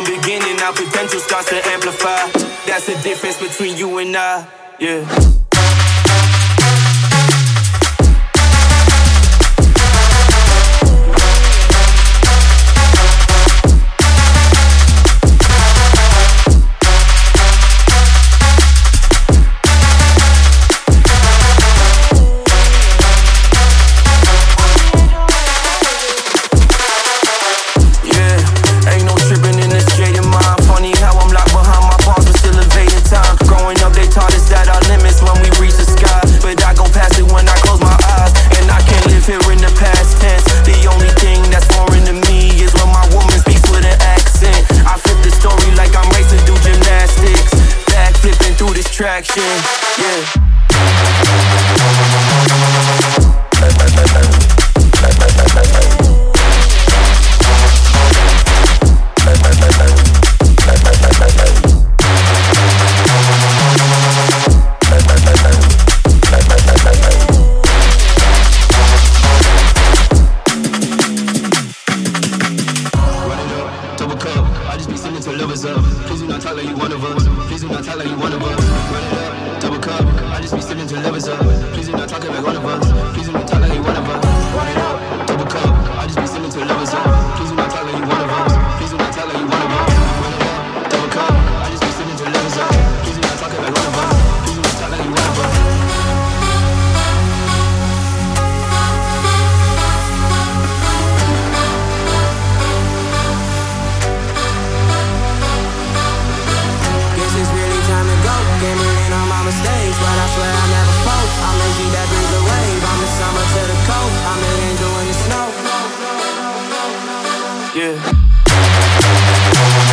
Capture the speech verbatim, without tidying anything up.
beginning, our potential starts to amplify. That's the difference between you and I, yeah. Traction, yeah. Please do not talk like you one of us.